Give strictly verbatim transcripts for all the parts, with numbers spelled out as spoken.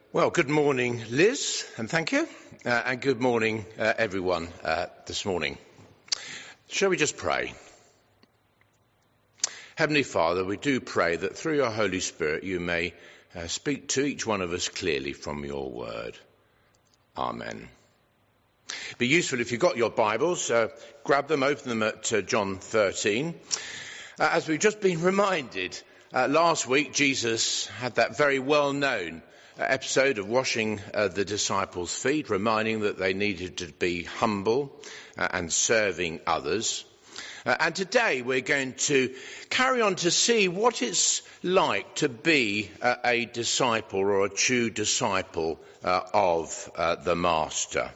Well, good morning, Liz, and thank you, uh, and good morning, uh, everyone, uh, this morning. Shall we just pray? Heavenly Father, we do pray that through your Holy Spirit you may uh, speak to each one of us clearly from your word. Amen. It'd be useful if you've got your Bibles, uh, grab them, open them at uh, John thirteen. Uh, as we've just been reminded, uh, last week Jesus had that very well-known episode of washing uh, the disciples' feet, reminding that they needed to be humble uh, and serving others. Uh, and today we're going to carry on to see what it's like to be uh, a disciple or a true disciple uh, of uh, the Master.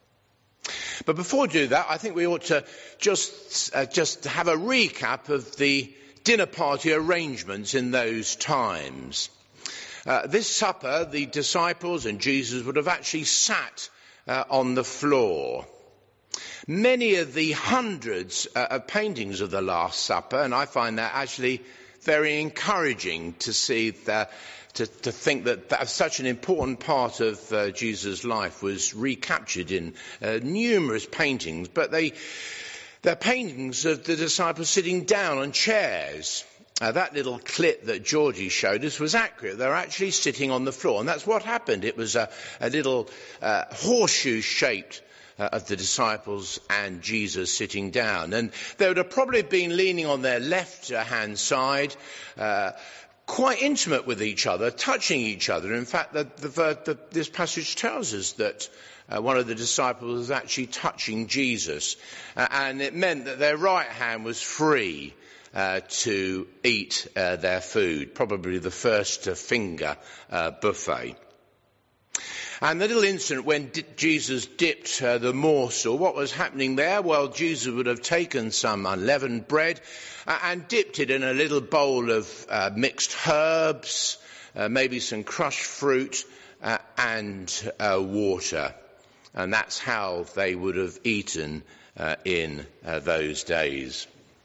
But before we do that, I think we ought to just uh, just have a recap of the dinner party arrangements in those times. Uh, this supper, the disciples and Jesus would have actually sat uh, on the floor. Many of the hundreds uh, of paintings of the Last Supper, and I find that actually very encouraging to see that, to, to think that, that such an important part of uh, Jesus' life was recaptured in uh, numerous paintings, but they, they're paintings of the disciples sitting down on chairs. Uh, that little clip that Georgie showed us was accurate. They're actually sitting on the floor, and that's what happened. It was a, a little uh, horseshoe-shaped uh, of the disciples and Jesus sitting down. And they would have probably been leaning on their left-hand side, uh, quite intimate with each other, touching each other. In fact, the, the, the, this passage tells us that uh, one of the disciples was actually touching Jesus, uh, and it meant that their right hand was free Uh, to eat uh, their food, probably the first uh, finger uh, buffet. And the little incident when di- Jesus dipped uh, the morsel, what was happening there? Well, Jesus would have taken some unleavened bread uh, and dipped it in a little bowl of uh, mixed herbs, uh, maybe some crushed fruit uh, and uh, water. And that's how they would have eaten uh, in uh, those days.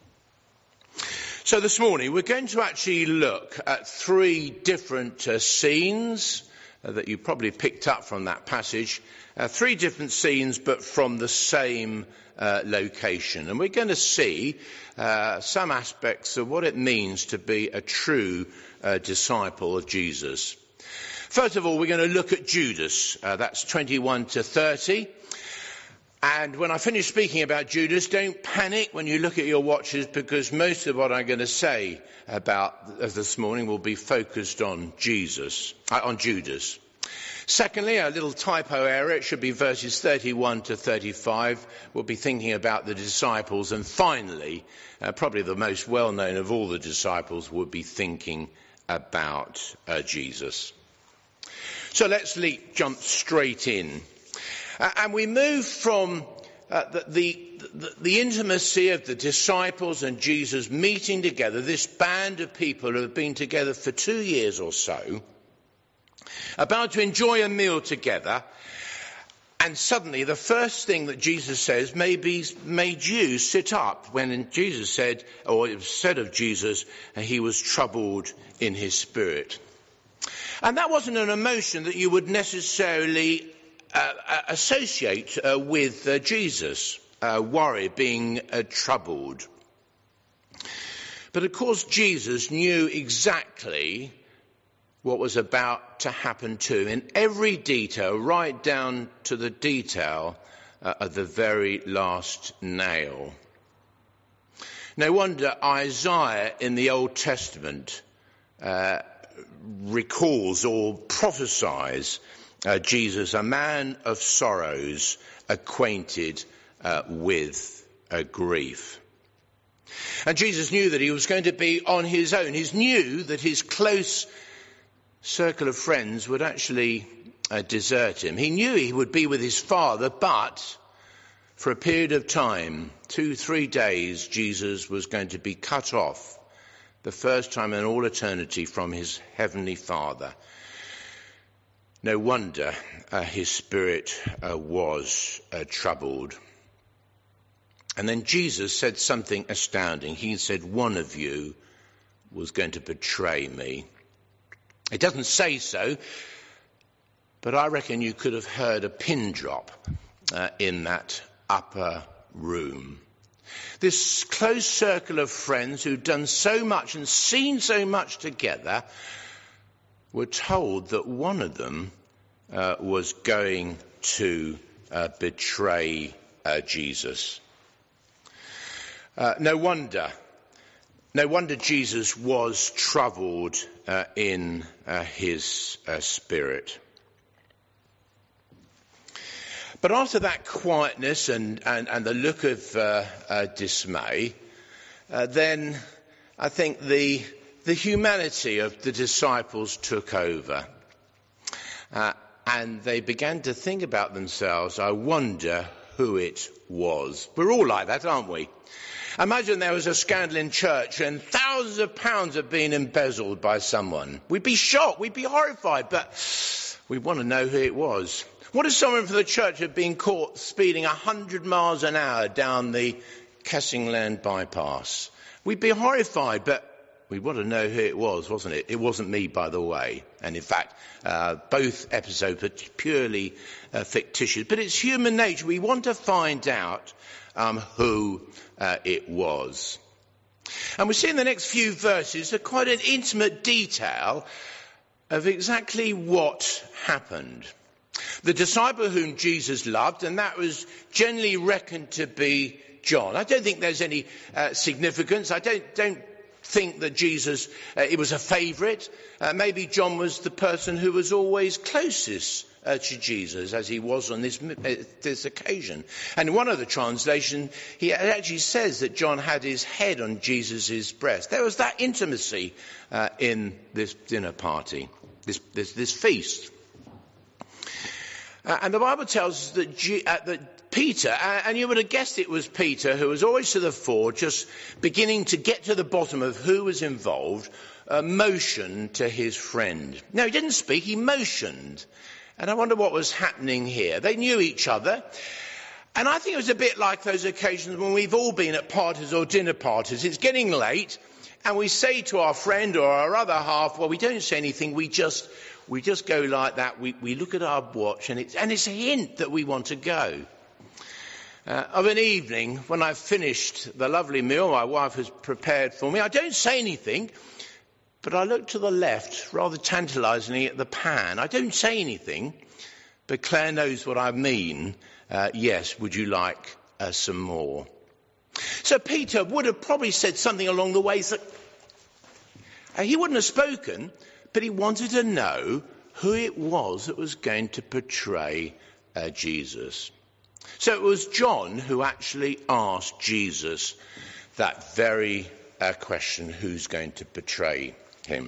So this morning we're going to actually look at three different uh, scenes uh, that you probably picked up from that passage. Uh, three different scenes but from the same uh, location. And we're going to see uh, some aspects of what it means to be a true uh, disciple of Jesus. First of all, we're going to look at Judas. Uh, that's twenty-one to thirty. And when I finish speaking about Judas, don't panic when you look at your watches, because most of what I'm going to say about this morning will be focused on Jesus, uh, on Judas. Secondly, a little typo error. It should be verses thirty-one to thirty-five. We'll be thinking about the disciples. And finally, uh, probably the most well-known of all the disciples would be thinking about uh, Jesus. So let's leap, jump straight in. Uh, and we move from uh, the, the, the intimacy of the disciples and Jesus meeting together, this band of people who have been together for two years or so, about to enjoy a meal together, and suddenly the first thing that Jesus says maybe made you sit up when Jesus said, or it was said of Jesus, uh, he was troubled in his spirit. And that wasn't an emotion that you would necessarily Uh, associate uh, with uh, Jesus, uh, worry, being uh, troubled. But of course Jesus knew exactly what was about to happen to him in every detail, right down to the detail uh, of the very last nail. No wonder Isaiah in the Old Testament uh, recalls or prophesies Uh, Jesus, a man of sorrows, acquainted uh, with uh, grief. And Jesus knew that he was going to be on his own. He knew that his close circle of friends would actually uh, desert him. He knew he would be with his Father, but for a period of time, two, three days, Jesus was going to be cut off, the first time in all eternity, from his heavenly Father. No wonder uh, his spirit uh, was uh, troubled. And then Jesus said something astounding. He said, one of you was going to betray me. It doesn't say so, but I reckon you could have heard a pin drop uh, in that upper room. This close circle of friends who'd done so much and seen so much together were told that one of them uh, was going to uh, betray uh, Jesus. Uh, no wonder, no wonder Jesus was troubled uh, in uh, his uh, spirit. But after that quietness and, and, and the look of uh, uh, dismay, uh, then I think the, the humanity of the disciples took over. Uh, and they began to think about themselves, I wonder who it was. We're all like that, aren't we? Imagine there was a scandal in church and thousands of pounds have been embezzled by someone. We'd be shocked, we'd be horrified, but we want to know who it was. What if someone from the church had been caught speeding one hundred miles an hour down the Kessingland bypass? We'd be horrified, but we want to know who it was, wasn't it? It wasn't me, by the way. And in fact, uh, both episodes are purely uh, fictitious. But it's human nature. We want to find out um, who uh, it was. And we see in the next few verses a quite an intimate detail of exactly what happened. The disciple whom Jesus loved, and that was generally reckoned to be John. I don't think there's any uh, significance. I don't, don't think that Jesus, uh, it was a favourite. Uh, maybe John was the person who was always closest uh, to Jesus, as he was on this, uh, this occasion. And in one of the translations, he actually says that John had his head on Jesus' breast. There was that intimacy uh, in this dinner party, this, this, this feast. Uh, and the Bible tells us that, G- uh, that Peter, uh, and you would have guessed it was Peter, who was always to the fore, just beginning to get to the bottom of who was involved, uh, motioned to his friend. No, he didn't speak, he motioned. And I wonder what was happening here. They knew each other. And I think it was a bit like those occasions when we've all been at parties or dinner parties. It's getting late, and we say to our friend or our other half, well, we don't say anything, we just... We just go like that, we, we look at our watch, and it's, and it's a hint that we want to go. Uh, of an evening, when I've finished the lovely meal my wife has prepared for me, I don't say anything, but I look to the left, rather tantalisingly, at the pan. I don't say anything, but Claire knows what I mean. Uh, yes, would you like uh, some more? So Peter would have probably said something along the ways that uh, he wouldn't have spoken, but he wanted to know who it was that was going to betray uh, Jesus. So it was John who actually asked Jesus that very uh, question, who's going to betray him?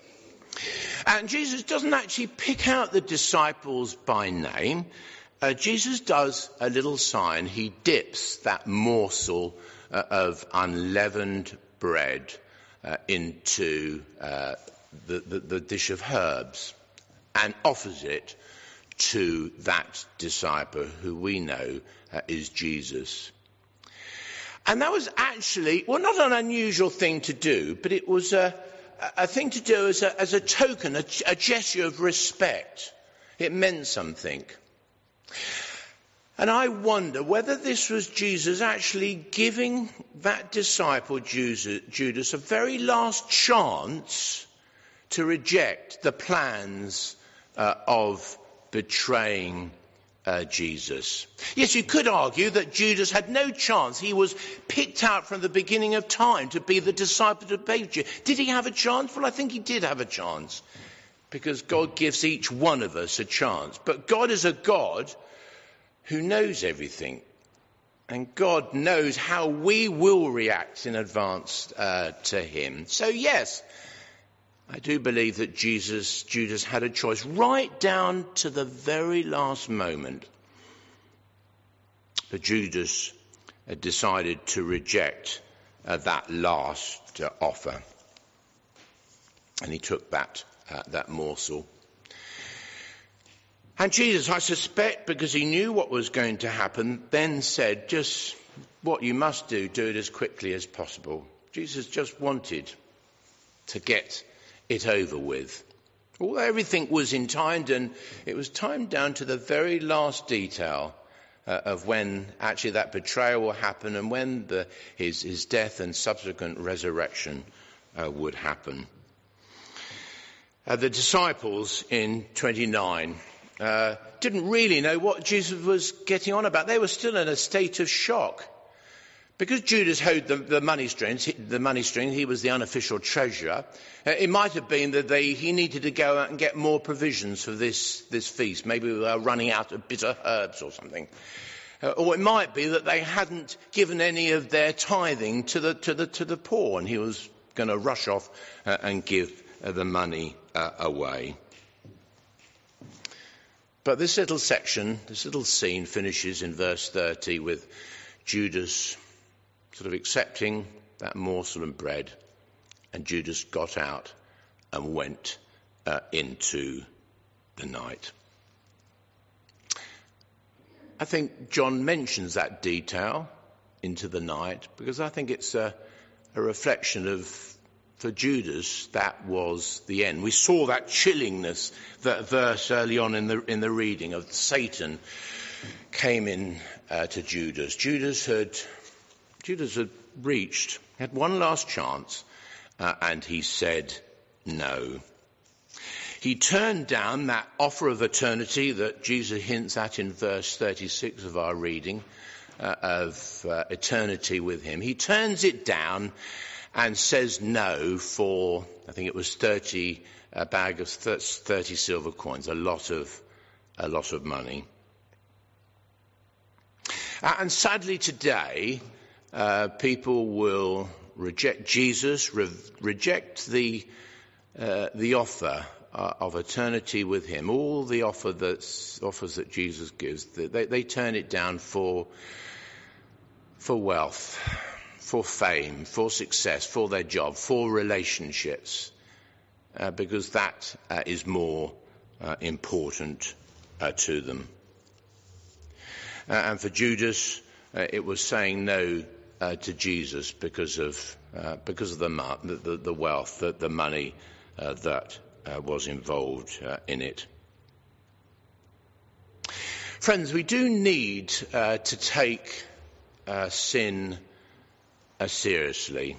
And Jesus doesn't actually pick out the disciples by name. Uh, Jesus does a little sign. He dips that morsel uh, of unleavened bread uh, into uh The, the, the dish of herbs and offers it to that disciple who we know uh, is Jesus. And that was actually, well, not an unusual thing to do, but it was a, a thing to do as a, as a token, a, a gesture of respect. It meant something. And I wonder whether this was Jesus actually giving that disciple Judas a very last chance to reject the plans uh, of betraying uh, Jesus. Yes, you could argue that Judas had no chance. He was picked out from the beginning of time to be the disciple to betray. Did he have a chance? Well, I think he did have a chance, because God gives each one of us a chance. But God is a God who knows everything. And God knows how we will react in advance uh, to him. So yes, I do believe that Jesus, Judas had a choice right down to the very last moment. But Judas uh, decided to reject uh, that last uh, offer. And he took that, uh, that morsel. And Jesus, I suspect, because he knew what was going to happen, then said, just what you must do, do it as quickly as possible. Jesus just wanted to get it over with. Although everything was in time, and it was timed down to the very last detail uh, of when actually that betrayal will happen and when the, his, his death and subsequent resurrection uh, would happen. Uh, the disciples in twenty-nine uh, didn't really know what Jesus was getting on about. They were still in a state of shock. Because Judas held the, the money strings, the money string, he was the unofficial treasurer. Uh, it might have been that they, he needed to go out and get more provisions for this, this feast. Maybe they were running out of bitter herbs or something. Uh, or it might be that they hadn't given any of their tithing to the, to the, to the poor, and he was going to rush off uh, and give uh, the money uh, away. But this little section, this little scene finishes in verse thirty with Judas sort of accepting that morsel of bread, and Judas got out and went uh, into the night. I think John mentions that detail, into the night, because I think it's a, a reflection of, for Judas, that was the end. We saw that chillingness, that verse early on in the in the reading of Satan came in uh, to Judas. Judas had Judas had reached, had one last chance, uh, and he said no. He turned down that offer of eternity that Jesus hints at in verse thirty-six of our reading, uh, of uh, eternity with him. He turns it down and says no for, I think it was thirty, a bag of thirty silver coins, a lot of, a lot of money. Uh, and sadly today, Uh, people will reject Jesus, re- reject the uh, the offer uh, of eternity with him. All the offer that's, offers that Jesus gives, they, they turn it down for for wealth, for fame, for success, for their job, for relationships, uh, because that uh, is more uh, important uh, to them. Uh, and for Judas, uh, it was saying no Uh, to Jesus because of uh, because of the, the the wealth, the, the money uh, that uh, was involved uh, in it. Friends, we do need uh, to take uh, sin uh, seriously.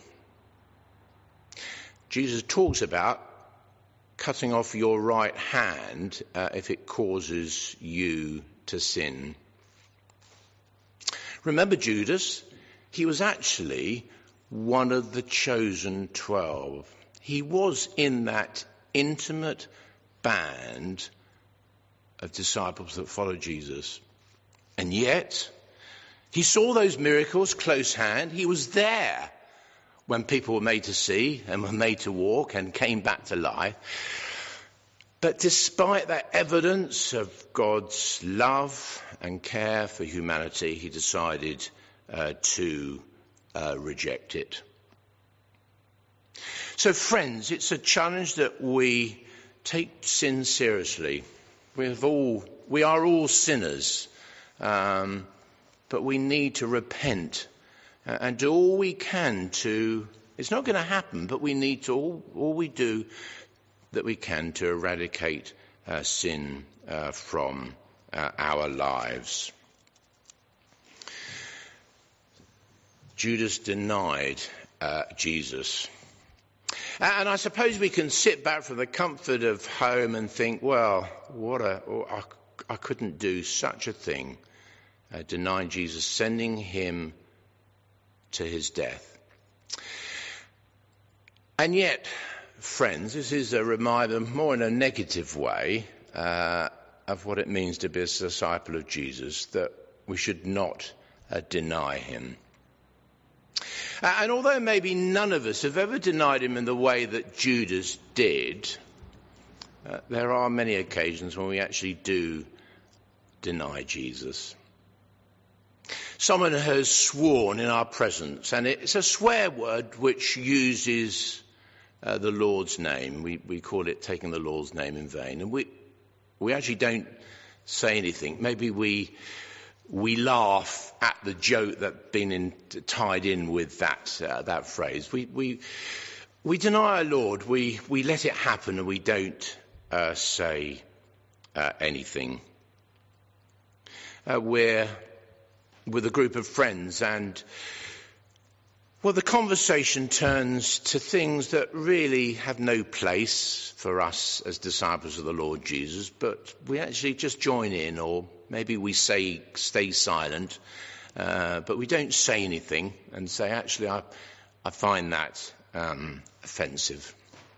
Jesus talks about cutting off your right hand uh, if it causes you to sin. Remember Judas? He was actually one of the chosen twelve. He was in that intimate band of disciples that followed Jesus. And yet, he saw those miracles close hand. He was there when people were made to see and were made to walk and came back to life. But despite that evidence of God's love and care for humanity, he decided Uh, to uh, reject it. So friends, it's a challenge that we take sin seriously. We have all, we are all sinners, um, but we need to repent uh, and do all we can to, it's not going to happen, but we need to, all, all we do that we can to eradicate uh, sin uh, from uh, our lives. Judas denied uh, Jesus. And I suppose we can sit back from the comfort of home and think, well, what a, oh, I, I couldn't do such a thing, uh, denying Jesus, sending him to his death. And yet, friends, this is a reminder, more in a negative way, uh, of what it means to be a disciple of Jesus, that we should not uh, deny him. And although maybe none of us have ever denied him in the way that Judas did, uh, there are many occasions when we actually do deny Jesus. Someone has sworn in our presence, and it's a swear word which uses uh, the Lord's name. We, we call it taking the Lord's name in vain. And we, we actually don't say anything. Maybe we... We laugh at the joke that's been in, tied in with that uh, that phrase. We we we deny our Lord. We we let it happen, and we don't uh, say uh, anything. Uh, we're with a group of friends, and well, the conversation turns to things that really have no place for us as disciples of the Lord Jesus, but we actually just join in, or maybe we say stay silent, uh, but we don't say anything and say, actually, I, I find that um, offensive.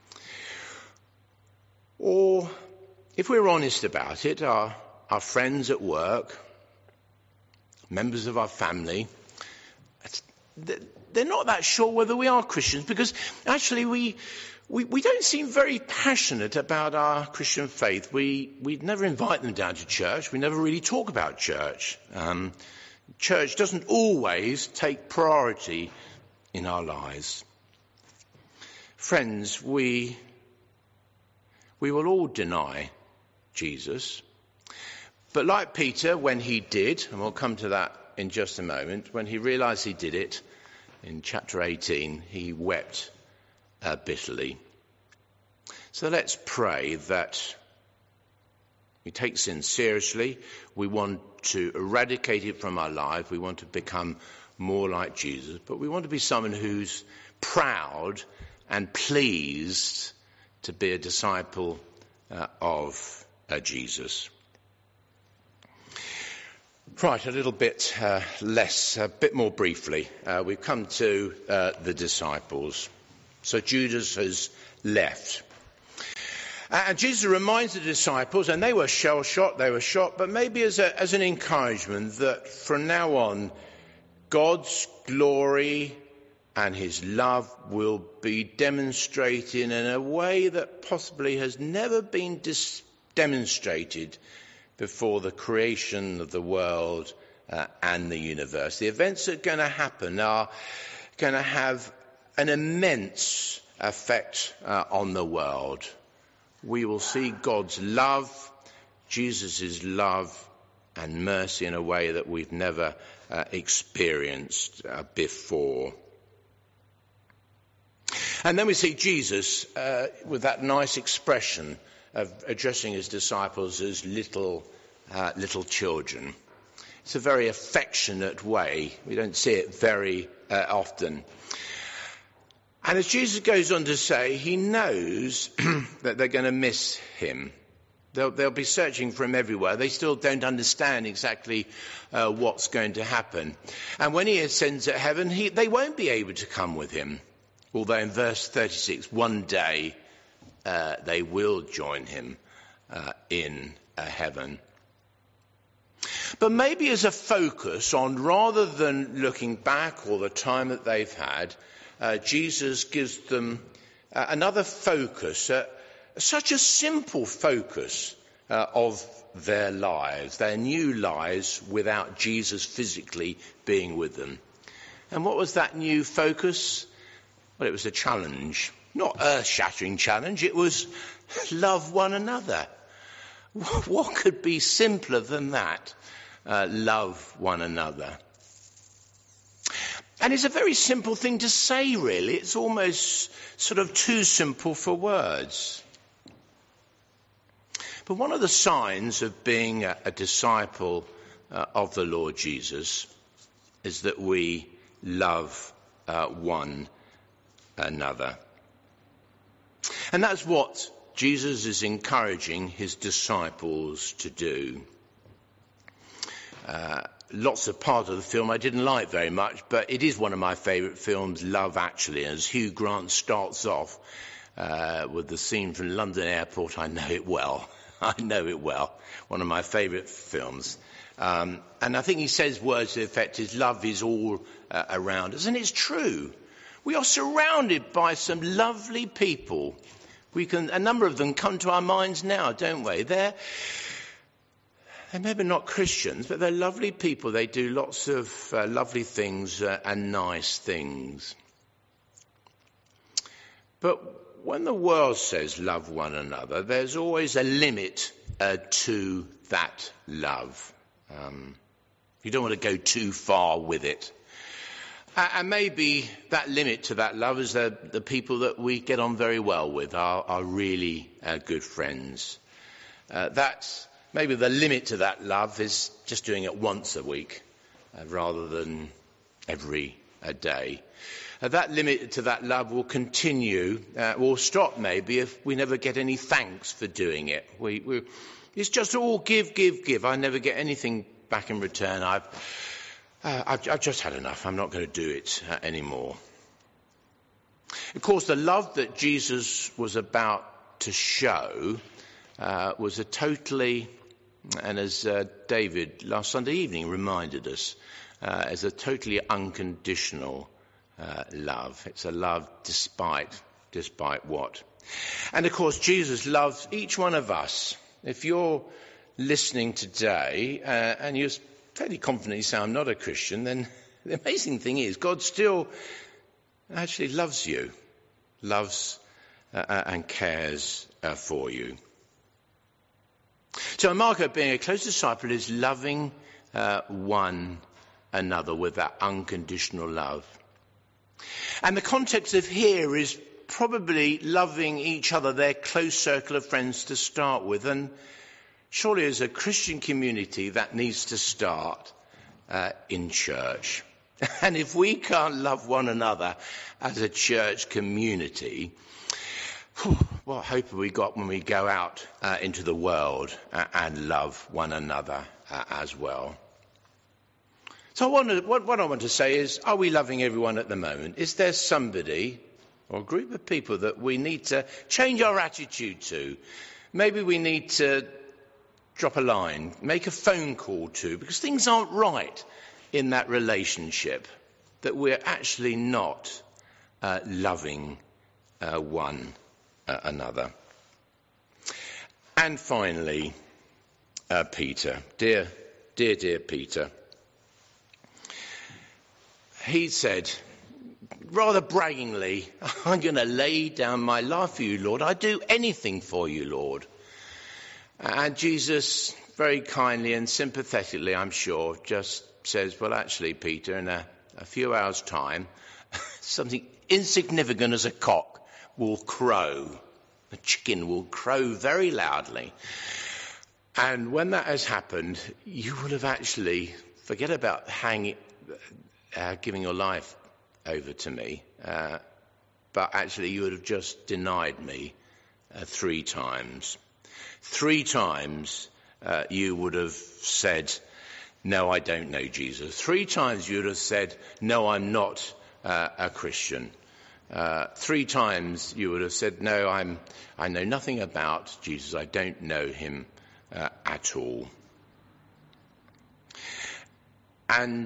Or, if we're honest about it, our, our friends at work, members of our family, they're not that sure whether we are Christians, because actually we we, we don't seem very passionate about our Christian faith. We we never invite them down to church. We never really talk about church. Um, church doesn't always take priority in our lives. Friends, we we will all deny Jesus. But like Peter, when he did, and we'll come to that in just a moment, when he realized he did it, in chapter eighteen, he wept uh, bitterly. So let's pray that we take sin seriously. We want to eradicate it from our life. We want to become more like Jesus. But we want to be someone who's proud and pleased to be a disciple uh, of uh, Jesus. Right, a little bit uh, less, a bit more briefly. Uh, we've come to uh, the disciples. So Judas has left. And Jesus reminds the disciples, and they were shell-shocked, they were shocked, but maybe as, a, as an encouragement that from now on, God's glory and his love will be demonstrated in a way that possibly has never been dis- demonstrated before the creation of the world uh, and the universe. The events that are going to happen are going to have an immense effect uh, on the world. We will see God's love, Jesus' love and mercy in a way that we've never uh, experienced uh, before. And then we see Jesus uh, with that nice expression of addressing his disciples as little uh, little children. It's a very affectionate way. We don't see it very uh, often. And as Jesus goes on to say, he knows that they're going to miss him. They'll, they'll be searching for him everywhere. They still don't understand exactly uh, what's going to happen. And when he ascends at heaven, he, they won't be able to come with him. Although in verse thirty-six, one day uh, they will join him uh, in uh, heaven. But maybe as a focus on, rather than looking back all the time that they've had, uh, Jesus gives them uh, another focus, uh, such a simple focus uh, of their lives, their new lives without Jesus physically being with them. And what was that new focus? Well, it was a challenge, not an earth-shattering challenge. It was love one another. What could be simpler than that? Uh, love one another. And it's a very simple thing to say, really. It's almost sort of too simple for words. But one of the signs of being a, a disciple uh, of the Lord Jesus is that we love uh, one another. And that's what Jesus is encouraging his disciples to do. Uh, lots of parts of the film I didn't like very much, but it is one of my favourite films, Love Actually. As Hugh Grant starts off uh, with the scene from London Airport, I know it well. I know it well. One of my favourite films. Um, and I think he says words to the effect is love is all uh, around us. And it's true. We are surrounded by some lovely people. We can, a number of them come to our minds now, don't we? They're, they're maybe not Christians, but they're lovely people. They do lots of uh, lovely things uh, and nice things. But when the world says love one another, there's always a limit uh, to that love. Um, you don't want to go too far with it. And maybe that limit to that love is the, the people that we get on very well with, our, our really uh, good friends. Uh, that's maybe the limit to that love is just doing it once a week uh, rather than every a day. Uh, that limit to that love will continue, uh, will stop maybe if we never get any thanks for doing it. We, we, it's just all give, give, give. I never get anything back in return. I've Uh, I've, I've just had enough. I'm not going to do it uh, anymore. Of course, the love that Jesus was about to show uh, was a totally, and as uh, David last Sunday evening reminded us, uh, as a totally unconditional uh, love. It's a love despite, despite what. And of course, Jesus loves each one of us. If you're listening today uh, and you're fairly confidently say I'm not a Christian, then the amazing thing is God still actually loves you, loves uh, and cares uh, for you. So a mark of being a close disciple is loving uh, one another with that unconditional love. And the context of here is probably loving each other, their close circle of friends to start with. And surely as a Christian community, that needs to start uh, in church. And if we can't love one another as a church community, whew, what hope have we got when we go out uh, into the world uh, and love one another uh, as well? So I want to, what, what I want to say is, are we loving everyone at the moment? Is there somebody or a group of people that we need to change our attitude to? Maybe we need to drop a line, make a phone call to, because things aren't right in that relationship, that we're actually not uh, loving uh, one uh, another. And finally, uh, Peter, dear, dear, dear Peter, he said, rather braggingly, I'm going to lay down my life for you, Lord. I'd do anything for you, Lord. And Jesus, very kindly and sympathetically, I'm sure, just says, well, actually, Peter, in a, a few hours' time, something insignificant as a cock will crow. The chicken will crow very loudly. And when that has happened, you will have actually, forget about hanging, uh, giving your life over to me, uh, but actually you would have just denied me uh, three times. Three times uh, you would have said, no, I don't know Jesus. Three times you would have said, no, I'm not uh, a Christian. Uh, three times you would have said, no, I'm, I know nothing about Jesus. I don't know him uh, at all. And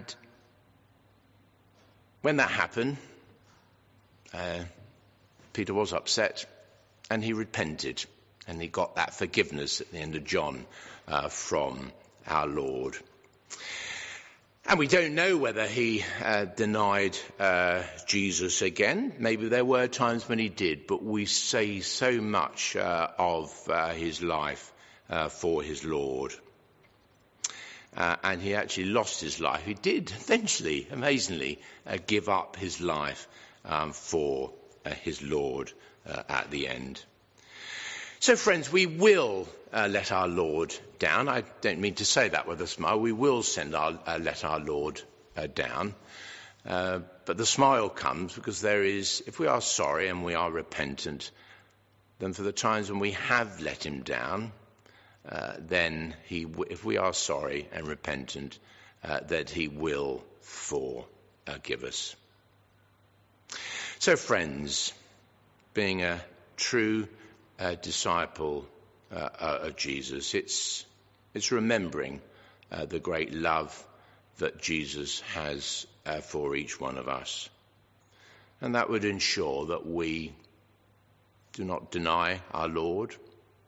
when that happened, uh, Peter was upset and he repented. And he got that forgiveness at the end of John uh, from our Lord. And we don't know whether he uh, denied uh, Jesus again. Maybe there were times when he did, but we say so much uh, of uh, his life uh, for his Lord. Uh, and he actually lost his life. He did eventually, amazingly, uh, give up his life um, for uh, his Lord uh, at the end. So, friends, we will uh, let our Lord down. I don't mean to say that with a smile. We will send our, uh, let our Lord uh, down. Uh, but the smile comes because there is, if we are sorry and we are repentant, then for the times when we have let him down, uh, then he, if we are sorry and repentant, uh, that he will forgive us. So, friends, being a true a disciple uh, uh, of Jesus, it's it's remembering uh, the great love that Jesus has uh, for each one of us, and that would ensure that we do not deny our Lord,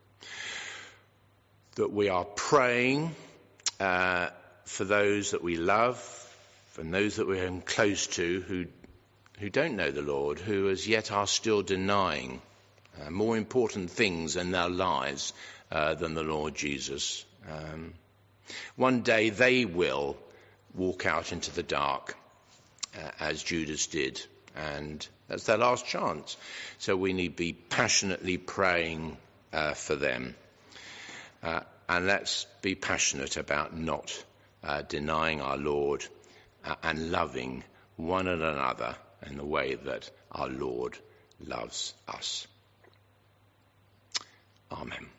that we are praying uh, for those that we love and those that we're close to who who don't know the Lord, who as yet are still denying Uh, more important things in their lives uh, than the Lord Jesus. Um, one day they will walk out into the dark uh, as Judas did. And that's their last chance. So we need to be passionately praying uh, for them. Uh, and let's be passionate about not uh, denying our Lord uh, and loving one another in the way that our Lord loves us. Amen.